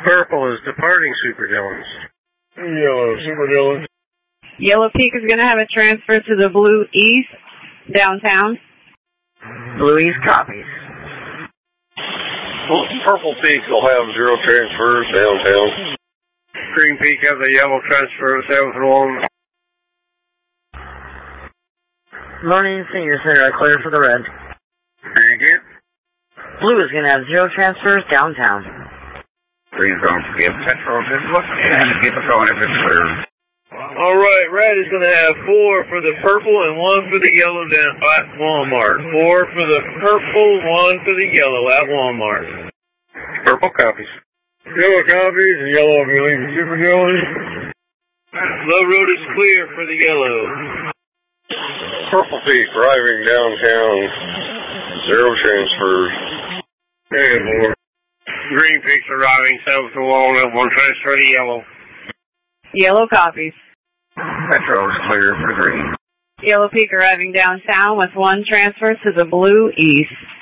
Purple is departing Super Dillons. Yellow, Super Dillons. Yellow Peak is going to have a transfer to the Blue East, downtown. Blue East copies. Purple Peak will have 0 transfers downtown. Green Peak has a yellow transfer to 7-1. Learning Senior Center are clear for the red. Thank you. Blue is going to have 0 transfers downtown. Green's going to give Petro a good look and keep it going if it's clear. All right, red is going to have 4 for the purple and 1 for the yellow down at Walmart. 4 for the purple, 1 for the yellow at Walmart. Purple copies. Yellow copies and yellow will be leaving Super Dillons. Low road is clear for the yellow. Purple Peak arriving downtown. 0 transfers. And 4. Green Peak's arriving 7-1 and 1 transfer to yellow. Yellow copies. Petro's clear for green. Yellow Peak arriving downtown with 1 transfer to the Blue East.